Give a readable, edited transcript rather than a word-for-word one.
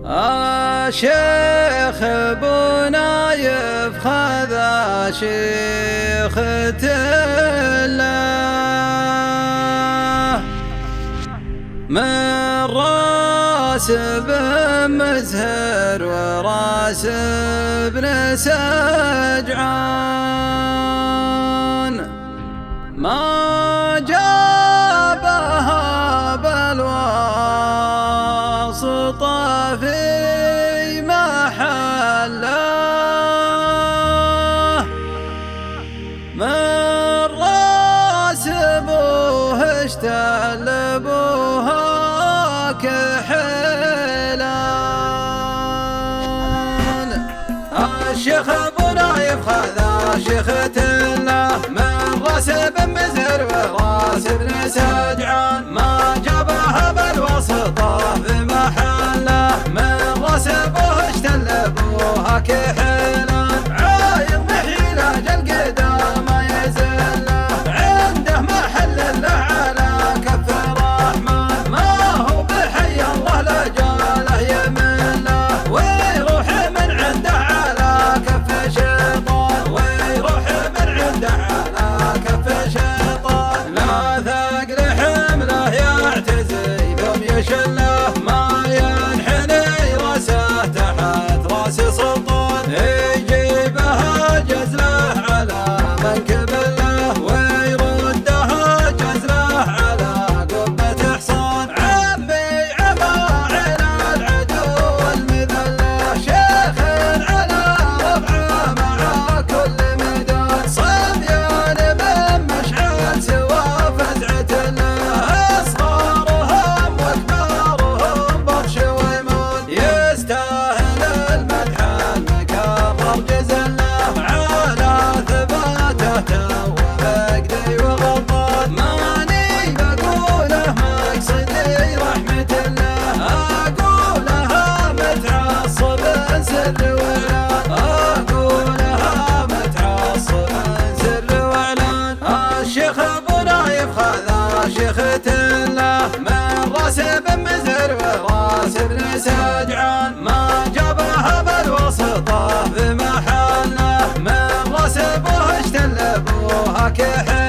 شيخ ابو نايف خذ شيخة الله من راس بن مزهر وراس ابن سجعان ما جابها بالواسطة في محله من راس ابوه اشتل ابوها كحلان الشيخ ابو نايف خذ شيخة الله من راس بن مزهر وراس ابن سجعان ما جابها بالواسطة في محله من راس ابوه اشتل ابوها كحلان عايض بحيلة القدام ما يزله عنده محل له على كف الرحمن ما هو بحي الله لا جاله يمله ويروح من عنده على كف شيطان ويروح من عنده على كف شيطان لا ثقل حمله يعتزي يوم يشله ما ينحني راسه تحت راس سلطان يجيبها جزله على منكب له ويردها جزله على قبة حصان عمي عماعل العدو المذله شيخ على رفعه مع كل ميدان صبيان من مشعل سوى فزعة له اصغارهم وكبارهم بطش ويمون يستاهل المدح المكرر جزله على ثباته تو فقدي وغضاض ماني بقوله مقصدي رحمة الله اقولها متعصب سر واعلان اقولها متعصب سر واعلان الشيخ ابو نايف خذ شيخة الله من راس بن مزهر وراس ابن سجعان ما جابها بالواسطة في محله من راس ابوه اشتل ابوها كحل